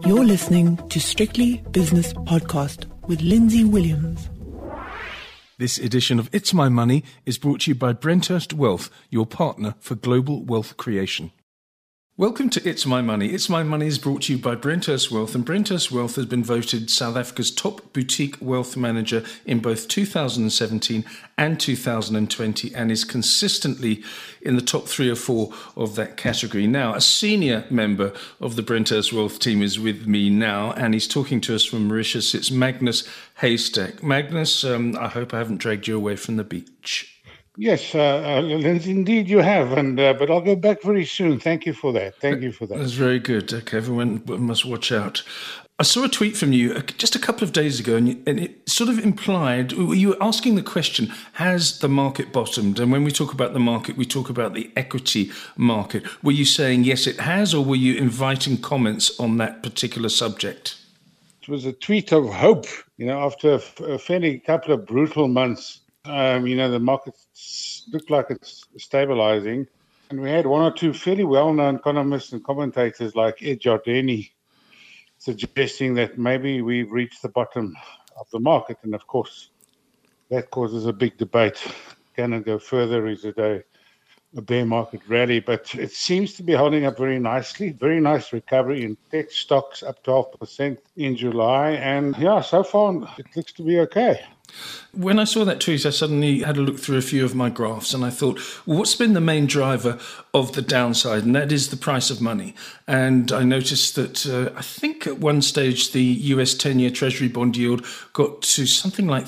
You're listening to Strictly Business Podcast with Lindsay Williams. This edition of It's My Money is brought to you by Brenthurst Wealth, your partner for global wealth creation. Welcome to It's My Money. It's My Money is brought to you by Brenthurst Wealth, and Brenthurst Wealth has been voted South Africa's top boutique wealth manager in both 2017 and 2020 and is consistently in the top 3 or 4 of that category. Now, a senior member of the Brenthurst Wealth team is with me now, and he's talking to us from Mauritius. It's Magnus Haystack. Magnus, I hope I haven't dragged you away from the beach. Yes, Lindsay, indeed you have, but I'll go back very soon. Thank you for that. That's very good. Okay, everyone must watch out. I saw a tweet from you just a couple of days ago, and it sort of implied, you were asking the question, has the market bottomed? And when we talk about the market, we talk about the equity market. Were you saying, yes, it has, or were you inviting comments on that particular subject? It was a tweet of hope. After a fairly couple of brutal months, the market looked like it's stabilizing. And we had one or two fairly well-known economists and commentators like Ed Jardini suggesting that maybe we've reached the bottom of the market. And of course, that causes a big debate. Can it go further? Is it a bear market rally? But it seems to be holding up very nicely. Very nice recovery in tech stocks, up 12% in July. And so far it looks to be okay. When I saw that tweet, I suddenly had a look through a few of my graphs and I thought, well, what's been the main driver of the downside? And that is the price of money. And I noticed that I think at one stage the US 10-year Treasury bond yield got to something like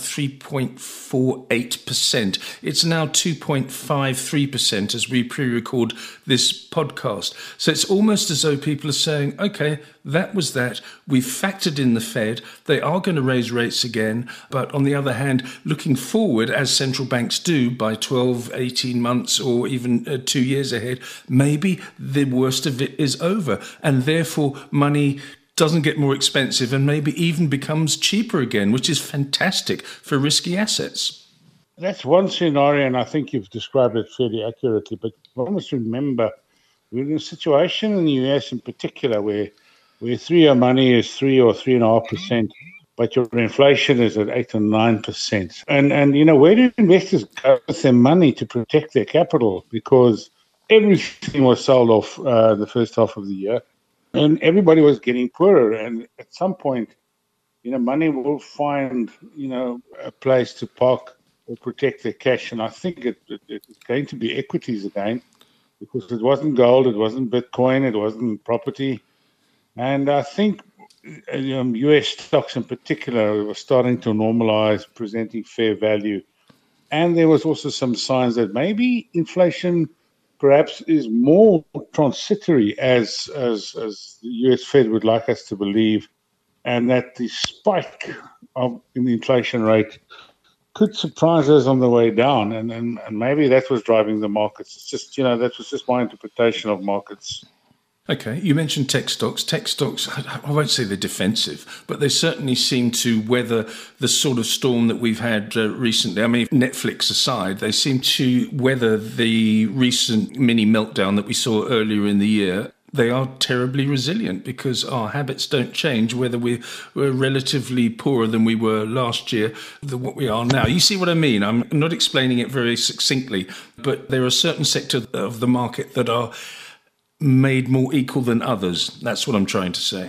3.48%. It's now 2.53% as we pre-record this podcast. So it's almost as though people are saying, okay, that was that. We've factored in the Fed. They are going to raise rates again. But on the other hand, looking forward, as central banks do by 12, 18 months or even 2 years ahead, maybe the worst of it is over. And therefore, money doesn't get more expensive and maybe even becomes cheaper again, which is fantastic for risky assets. That's one scenario, and I think you've described it fairly accurately. But one must remember, we're in a situation in the US in particular where 3-year money is 3 or 3.5%, but your inflation is at 8 or 9%. And where do investors go with their money to protect their capital? Because everything was sold off the first half of the year, and everybody was getting poorer. And at some point, money will find, a place to park or protect their cash. And I think it's going to be equities again, because it wasn't gold, it wasn't Bitcoin, it wasn't property. And I think US stocks in particular were starting to normalize, presenting fair value. And there was also some signs that maybe inflation perhaps is more transitory as the US Fed would like us to believe, and that the spike in the inflation rate could surprise us on the way down. And maybe that was driving the markets. It's just, that was just my interpretation of markets. Okay, you mentioned tech stocks. Tech stocks, I won't say they're defensive, but they certainly seem to weather the sort of storm that we've had recently. I mean, Netflix aside, they seem to weather the recent mini meltdown that we saw earlier in the year. They are terribly resilient because our habits don't change, whether we're relatively poorer than we were last year than what we are now. You see what I mean? I'm not explaining it very succinctly, but there are certain sectors of the market that are made more equal than others. That's what I'm trying to say.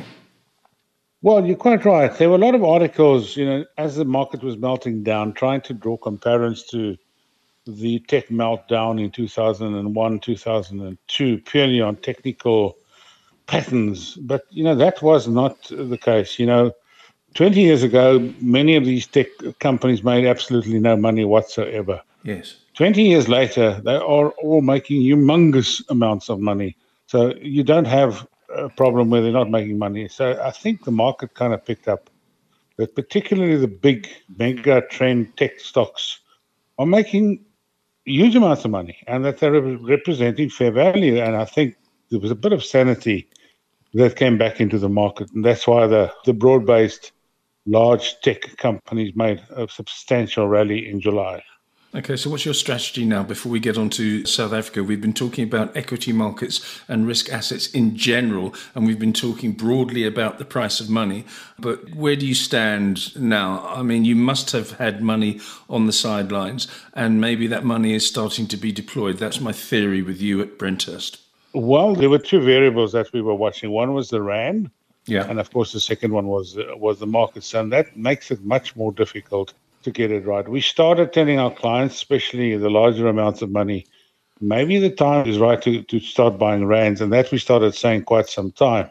Well, you're quite right. There were a lot of articles, as the market was melting down, trying to draw comparisons to the tech meltdown in 2001, 2002, purely on technical patterns. But, that was not the case. 20 years ago, many of these tech companies made absolutely no money whatsoever. Yes. 20 years later, they are all making humongous amounts of money. So you don't have a problem where they're not making money. So I think the market kind of picked up that particularly the big mega trend tech stocks are making huge amounts of money and that they're representing fair value. And I think there was a bit of sanity that came back into the market. And that's why the broad-based large tech companies made a substantial rally in July. Okay, so what's your strategy now before we get on to South Africa? We've been talking about equity markets and risk assets in general, and we've been talking broadly about the price of money. But where do you stand now? I mean, you must have had money on the sidelines, and maybe that money is starting to be deployed. That's my theory with you at Brenthurst. Well, there were two variables that we were watching. One was the rand, Yeah. and of course the second one was the markets, and that makes it much more difficult to get it right. We started telling our clients, especially the larger amounts of money, maybe the time is right to start buying rands, and that we started saying quite some time.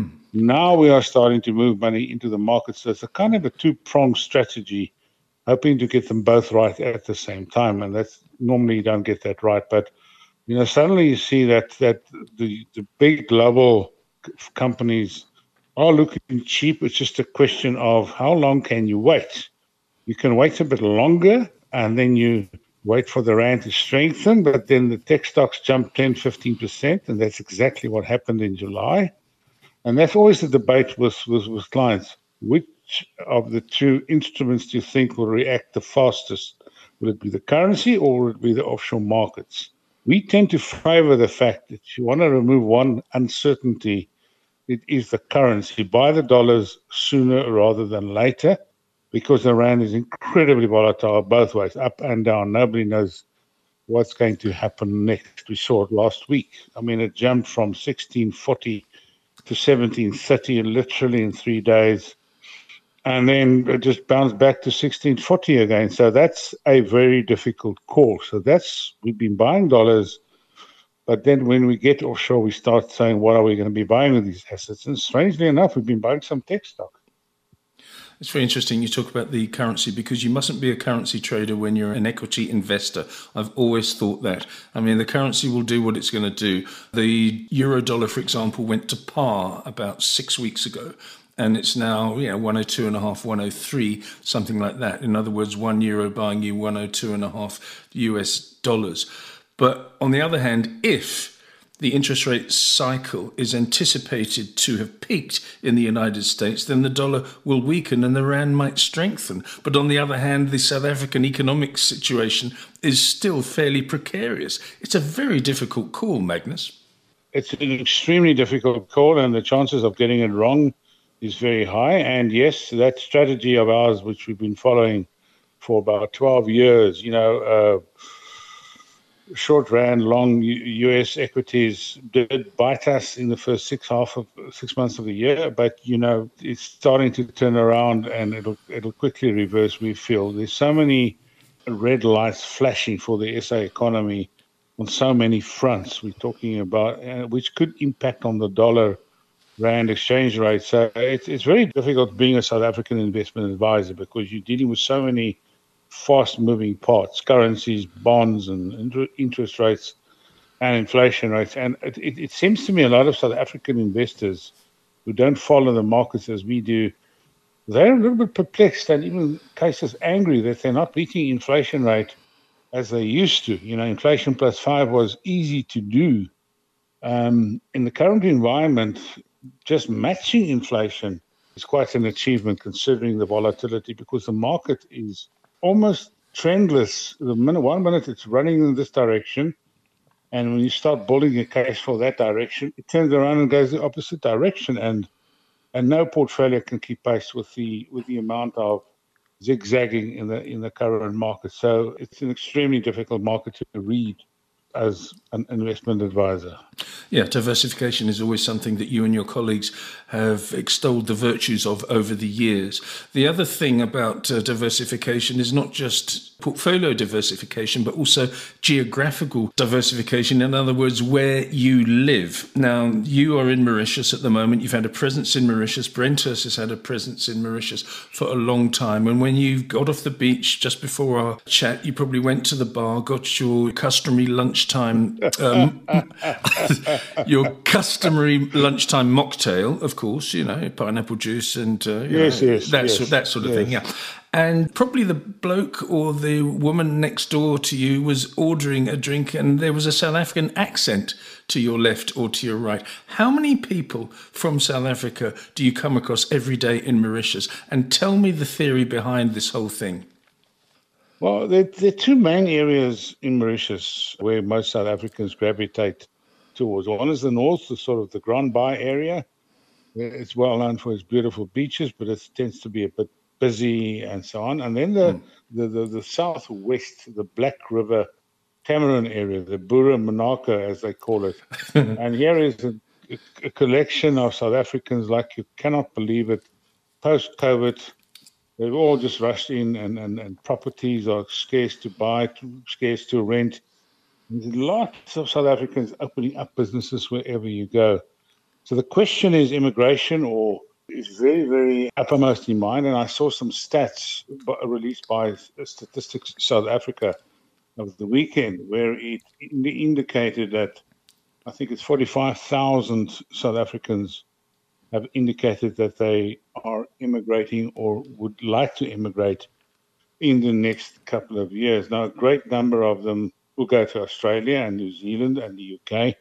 Now we are starting to move money into the market, so it's a kind of a two-pronged strategy, hoping to get them both right at the same time, and that's normally you don't get that right, but suddenly you see that the big global companies are looking cheap. It's just a question of how long can you wait. You can wait a bit longer, and then you wait for the rand to strengthen, but then the tech stocks jump 10, 15%, and that's exactly what happened in July. And that's always the debate with clients. Which of the two instruments do you think will react the fastest? Will it be the currency or will it be the offshore markets? We tend to favor the fact that if you want to remove one uncertainty, it is the currency. Buy the dollars sooner rather than later, because the rand is incredibly volatile both ways, up and down. Nobody knows what's going to happen next. We saw it last week. I mean, it jumped from 1640 to 1730 literally in 3 days. And then it just bounced back to 1640 again. So that's a very difficult call. So we've been buying dollars, but then when we get offshore, we start saying, what are we going to be buying with these assets? And strangely enough, we've been buying some tech stock. It's very interesting you talk about the currency, because you mustn't be a currency trader when you're an equity investor. I've always thought that. I mean, the currency will do what it's going to do. The euro dollar, for example, went to par about 6 weeks ago. And it's now 102.5, 103, something like that. In other words, €1 buying you 102.5 US dollars. But on the other hand, if the interest rate cycle is anticipated to have peaked in the United States, then the dollar will weaken and the rand might strengthen. But on the other hand, the South African economic situation is still fairly precarious. It's a very difficult call, Magnus. It's an extremely difficult call, and the chances of getting it wrong is very high. And yes, that strategy of ours, which we've been following for about 12 years, short rand, long US equities did bite us in the first 6 months of the year, but it's starting to turn around, and it'll quickly reverse. We feel there's so many red lights flashing for the SA economy on so many fronts. We're talking about which could impact on the dollar rand exchange rate. So it's very difficult being a South African investment advisor, because you're dealing with so many fast-moving parts, currencies, bonds, and interest rates, and inflation rates. And it seems to me a lot of South African investors who don't follow the markets as we do, they're a little bit perplexed and even cases angry that they're not beating inflation rate as they used to. Inflation plus 5 was easy to do. In the current environment, just matching inflation is quite an achievement considering the volatility, because the market is almost trendless. One minute it's running in this direction, and when you start building a case for that direction, it turns around and goes the opposite direction, and no portfolio can keep pace with the amount of zigzagging in the current market. So it's an extremely difficult market to read as an investment advisor. Yeah, diversification is always something that you and your colleagues have extolled the virtues of over the years. The other thing about diversification is not just portfolio diversification, but also geographical diversification. In other words, where you live. Now, you are in Mauritius at the moment. You've had a presence in Mauritius. Brenthurst has had a presence in Mauritius for a long time. And when you got off the beach just before our chat, you probably went to the bar, got your customary lunchtime mocktail, of course, pineapple juice and that sort of thing. Yeah. And probably the bloke or the woman next door to you was ordering a drink, and there was a South African accent to your left or to your right. How many people from South Africa do you come across every day in Mauritius? And tell me the theory behind this whole thing. Well, there are two main areas in Mauritius where most South Africans gravitate towards. One is the north, the sort of the Grand Bay area. It's well known for its beautiful beaches, but it tends to be a bit busy and so on. And then the southwest, the Black River Tamarin area, the Bura Monaco, as they call it. And here is a collection of South Africans like you cannot believe it. Post-COVID, they've all just rushed in, and properties are scarce to buy, scarce to rent. There's lots of South Africans opening up businesses wherever you go. So the question is immigration, or is very, very uppermost in mind. And I saw some stats released by Statistics South Africa of the weekend, where it indicated that I think it's 45,000 South Africans have indicated that they are immigrating or would like to immigrate in the next couple of years. Now, a great number of them will go to Australia and New Zealand and the UK.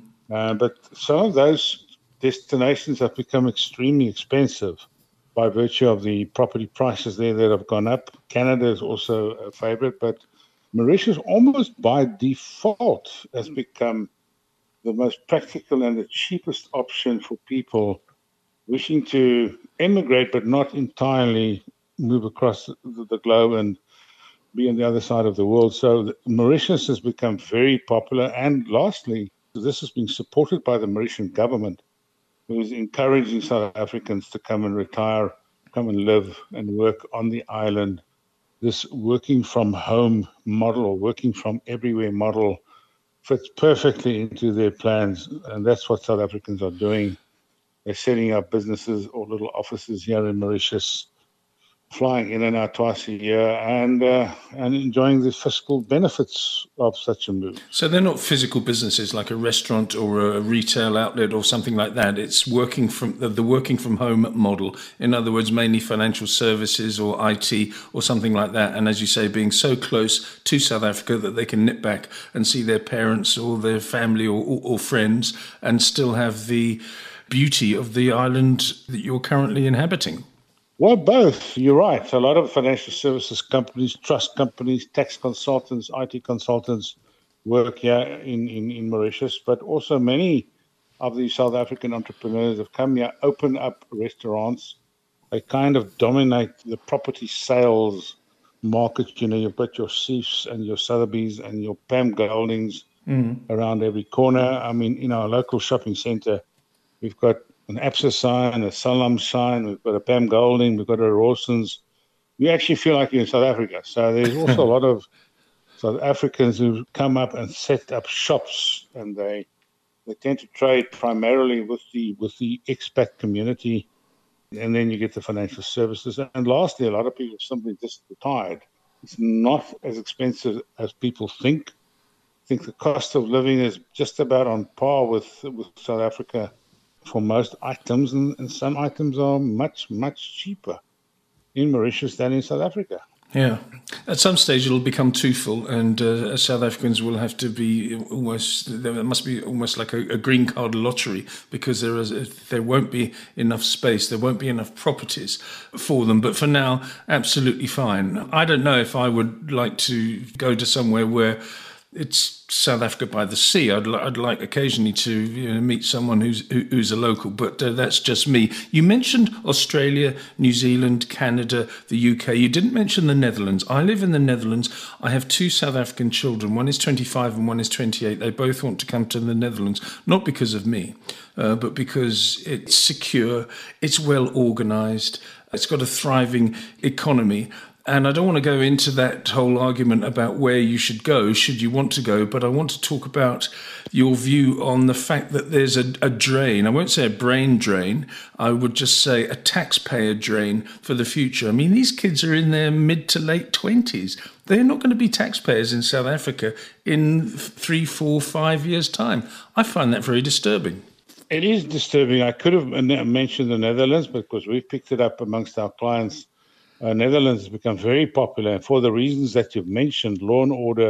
But some of those destinations have become extremely expensive by virtue of the property prices there that have gone up. Canada is also a favorite, but Mauritius almost by default has become the most practical and the cheapest option for people wishing to emigrate but not entirely move across the globe and be on the other side of the world. So Mauritius has become very popular. And lastly, this is being supported by the Mauritian government, who is encouraging South Africans to come and retire, come and live and work on the island. This working from home model, or working from everywhere model, fits perfectly into their plans. And that's what South Africans are doing. They're setting up businesses or little offices here in Mauritius, flying in and out twice a year, and enjoying the fiscal benefits of such a move. So they're not physical businesses like a restaurant or a retail outlet or something like that. It's working from the working from home model. In other words, mainly financial services or IT or something like that. And as you say, being so close to South Africa that they can nip back and see their parents or their family or friends and still have the beauty of the island that you're currently inhabiting. Well, both. You're right. A lot of financial services companies, trust companies, tax consultants, IT consultants work here in Mauritius, but also many of the South African entrepreneurs have come here, open up restaurants. They kind of dominate the property sales market. You know, you've got your Seifs and your Sotheby's and your Pam Goldings around every corner. I mean, in our local shopping center, we've got an Absa sign, a Salam sign, we've got a Pam Golding, we've got a Rawson's. You actually feel like you're in South Africa. So there's also a lot of South Africans who come up and set up shops, and they tend to trade primarily with the expat community, and then you get the financial services. And lastly, a lot of people simply just retired. It's not as expensive as people think. I think the cost of living is just about on par with South Africa for most items, and some items are much, much cheaper in Mauritius than in South Africa. Yeah. At some stage it'll become too full, and South Africans will have to be there must be almost like a green card lottery, because there won't be enough space, there won't be enough properties for them. But for now, absolutely fine. I don't know if I would like to go to somewhere where it's South Africa by the sea. I'd like occasionally to meet someone who's a local, but that's just me. You mentioned Australia, New Zealand, Canada, the UK. You didn't mention the Netherlands. I live in the Netherlands. I have two South African children. One is 25 and one is 28. They both want to come to the Netherlands, not because of me, but because it's secure, it's well organised, it's got a thriving economy. And I don't want to go into that whole argument about where you should go, should you want to go, but I want to talk about your view on the fact that there's a drain. I won't say a brain drain. I would just say a taxpayer drain for the future. I mean, these kids are in their mid to late 20s. They're not going to be taxpayers in South Africa in 3, 4, 5 years' time. I find that very disturbing. It is disturbing. I could have mentioned the Netherlands because we've picked it up amongst our clients. Netherlands has become very popular, and for the reasons that you've mentioned, law and order,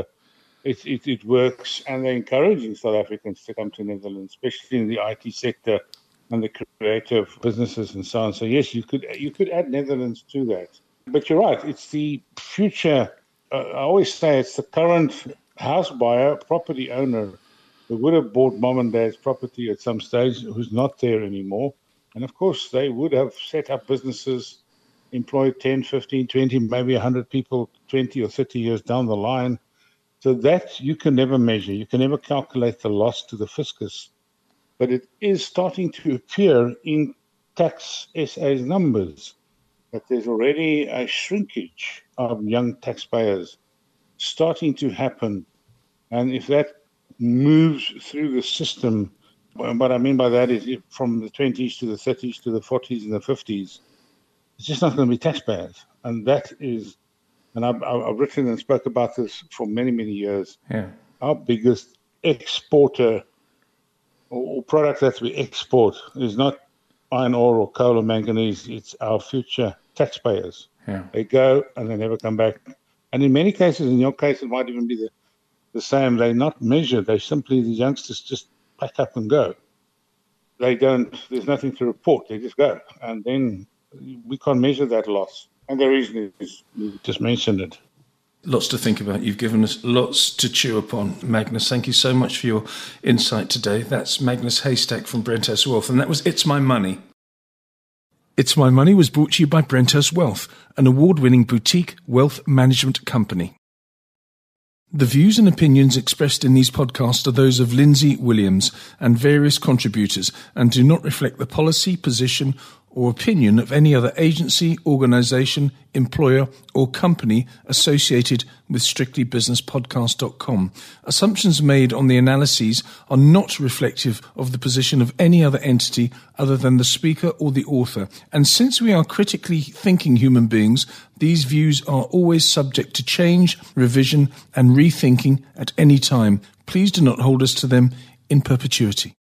it works, and they're encouraging South Africans to come to Netherlands, especially in the IT sector and the creative businesses and so on. So yes, you could add Netherlands to that. But you're right, it's the future I always say it's the current house buyer, property owner, who would have bought mom and dad's property at some stage, who's not there anymore. And of course, they would have set up businesses, employed 10, 15, 20, maybe 100 people 20 or 30 years down the line. So that you can never measure. You can never calculate the loss to the fiscus. But it is starting to appear in Tax SA's numbers that there's already a shrinkage of young taxpayers starting to happen. And if that moves through the system, what I mean by that is if from the 20s to the 30s to the 40s and the 50s, it's just not going to be taxpayers. And that is, and I've written and spoke about this for many, many years. Yeah. Our biggest exporter or product that we export is not iron ore or coal or manganese. It's our future taxpayers. Yeah. They go and they never come back. And in many cases, in your case, it might even be the same. They're not measured. They simply, the youngsters just pack up and go. They don't, there's nothing to report. They just go. And then we can't measure that loss. And the reason is, you just mentioned it. Lots to think about. You've given us lots to chew upon, Magnus. Thank you so much for your insight today. That's Magnus Haystack from Brenthurst Wealth, and that was It's My Money. It's My Money was brought to you by Brenthurst Wealth, an award-winning boutique wealth management company. The views and opinions expressed in these podcasts are those of Lindsay Williams and various contributors and do not reflect the policy, position, or opinion of any other agency, organisation, employer or company associated with strictlybusinesspodcast.com. Assumptions made on the analyses are not reflective of the position of any other entity other than the speaker or the author. And since we are critically thinking human beings, these views are always subject to change, revision and rethinking at any time. Please do not hold us to them in perpetuity.